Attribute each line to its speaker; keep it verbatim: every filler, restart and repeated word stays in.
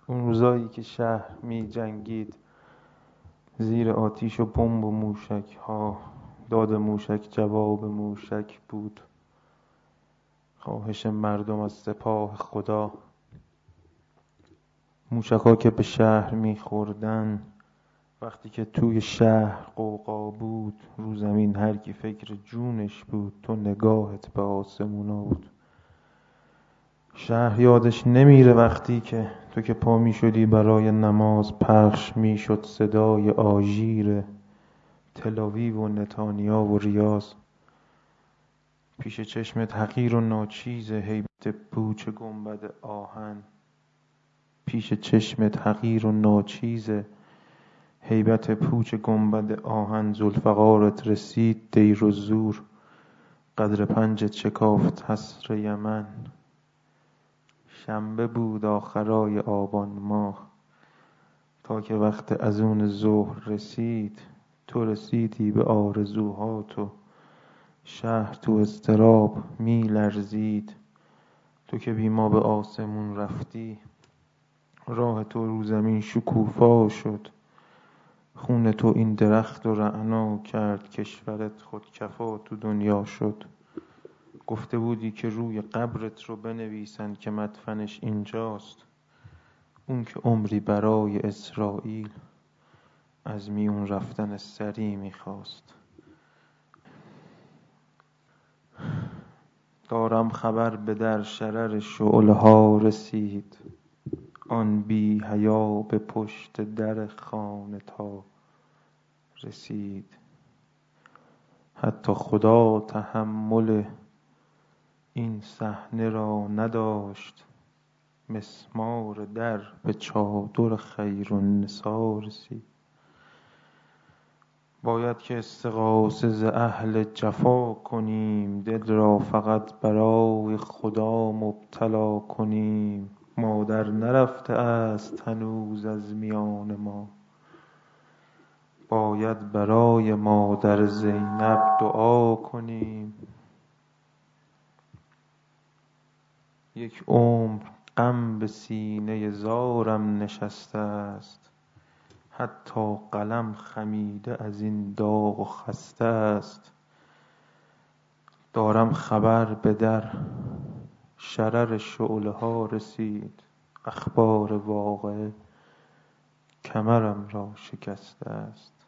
Speaker 1: اون روزایی که شهر می جنگید زیر آتیش و بمب و موشک ها، داد موشک جواب موشک بود. خواهش مردم از سپاه خدا. موشک ها که به شهر می خوردن، وقتی که توی شهر قوقا بود، رو زمین هر کی فکر جونش بود، تو نگاهت به آسمونا بود. شهر یادش نمیره وقتی که تو که پا می شدی برای نماز، پخش می شد صدای آژیر تل‌آویو و نتانیا و ریاض. پیش چشمت حقیر و ناچیز هیبت پوچ گنبد آهن، پیش چشمت حقیر و ناچیز هیبت پوچ گنبد آهن. ذوالفقارت رسید دیر و زور، قدر پنجت شکافت حصر یمن. شنبه بود آخرای آبان ماه، تا که وقت اذون ظهر رسید، تو رسیدی به آرزوهات و شهر تو اضطراب می لرزید. تو که بی ما به آسمون رفتی، راه تو رو زمین شکوفا شد. خون تو این درخت رو رعنا کرد، کشورت خودکفا تو دنیا شد. گفته بودی که روی قبرت رو بنویسن که مدفنش اینجاست. اون که عمری برای اسرائیل از میون رفتن سری میخواست. دارم خبر به در شرر شعله ها رسید، آن بی حیا به پشت در خانه تا رسید. حتی خدا تحمل این صحنه را نداشت، مسمار در به چادر خیرالنسا رسید. باید که استغاثه ز اهل جفا کنیم، دل را فقط برای خدا مبتلا کنیم. مادر نرفته است هنوز از میان ما، باید برای مادر زینب دعا کنیم. یک عمر غم به سینه زارم نشسته است، حتی قلم خمیده از این داغ و خسته است. دارم خبر به در شرر شعله ها رسید، اخبار واقعه کمرم را شکسته است.